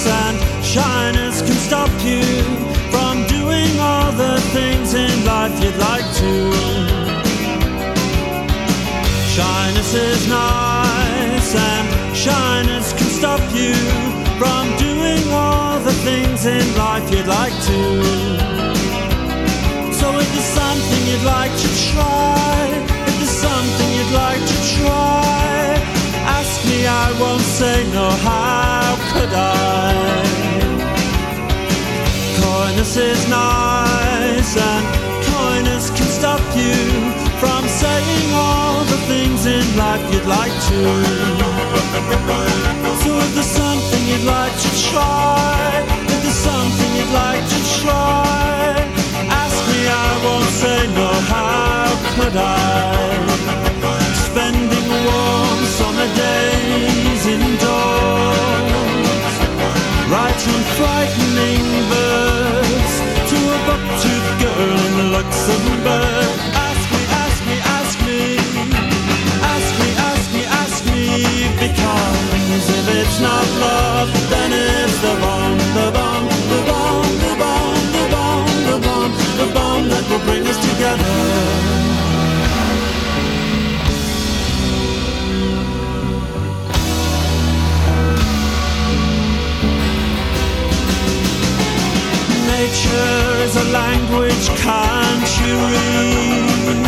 and shyness can stop you from doing all the things in life you'd like to. Shyness is nice and shyness can stop you from doing all the things in life you'd like to. So if there's something you'd like to try, if there's something you'd like to try, ask me, I won't say no, how could I? Coyness is nice and coyness can stop you from saying all the things in life you'd like to. So if there's something you'd like to try, if there's something you'd like to try, ask me, I won't say no, how could I? Spending warm summer days indoors, writing frightening verse to a buck-toothed girl in Luxembourg. Ask me, ask me, ask me, ask me, ask me, ask me, because if it's not love, then it's the bomb, the bomb, the bomb, the bomb, the bomb, the bomb, the bomb that will bring us together. Nature is a language, can't you read?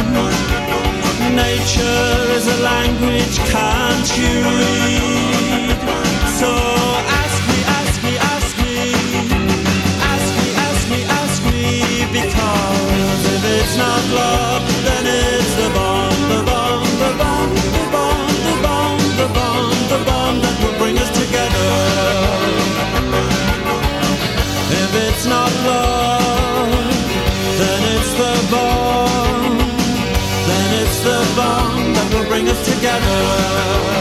Nature is a language, can't you read? So ask me, ask me, ask me, ask me, ask me, ask me, because if it's not love, then it's the bomb, the bomb, the bomb, the bomb, the bomb, the bomb, the bomb that will bring us together. If it's not love, then it's the bomb, then it's the bomb that will bring us together.